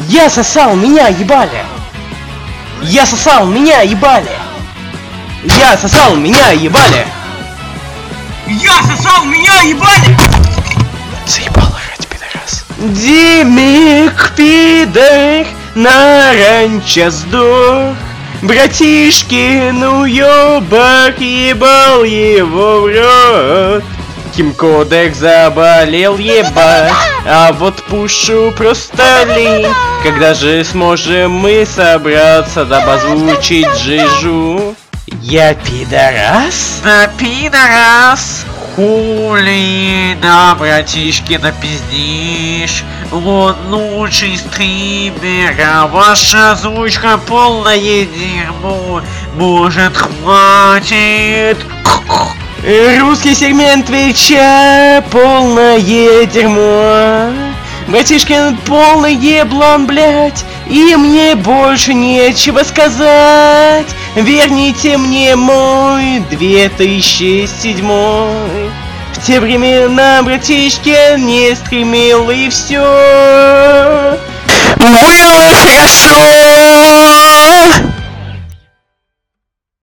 Я сосал, меня ебали! Я сосал, меня ебали! Я сосал, меня ебали! Я сосал, меня ебали! Заебал орать, пидорас. Димик, пидор, на ранчо сдох. Братишкин уёбок ебал его в рот. Тим Кодек заболел, ебать, а вот Пушу просто лень. Когда же сможем мы собраться, дабы озвучить Жижу? Я пидорас? Да пидорас! Хули, да, братишки, напиздишь. Вот лучший стример, а ваша озвучка полное дерьмо. Может, хватит? Русский сегмент Твича полное дерьмо. Братишкин полный еблан, блять, и мне больше нечего сказать. Верните мне мой 2007. В те времена братишкин не стримил и все. Было хорошо.